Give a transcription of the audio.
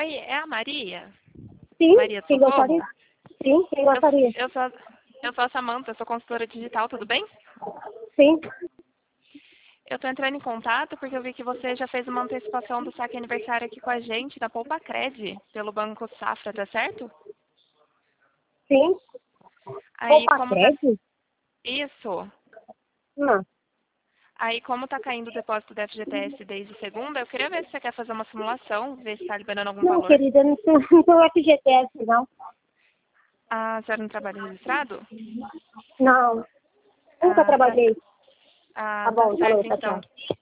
Oi, é a Maria? Sim, Maria quem Socorro? gostaria? Sim, quem gostaria? Eu sou a Samanta, eu sou consultora digital, tudo bem? Sim, Eu tô entrando em contato porque eu vi que você já fez uma antecipação do saque aniversário aqui com a gente na Poupa Cred, pelo Banco Safra, tá certo? sim. Aí Poupa como tá. crédito? Isso. Não. Aí como tá caindo o depósito do FGTS desde segunda, eu queria ver se você quer fazer uma simulação, ver se tá liberando algum Não, valor. querida, não sou FGTS, não. Ah, você não trabalha registrado? Não, nunca Ah, tá. trabalhei. Ah, Tá tá bom, falou, certo tchau, então. tchau.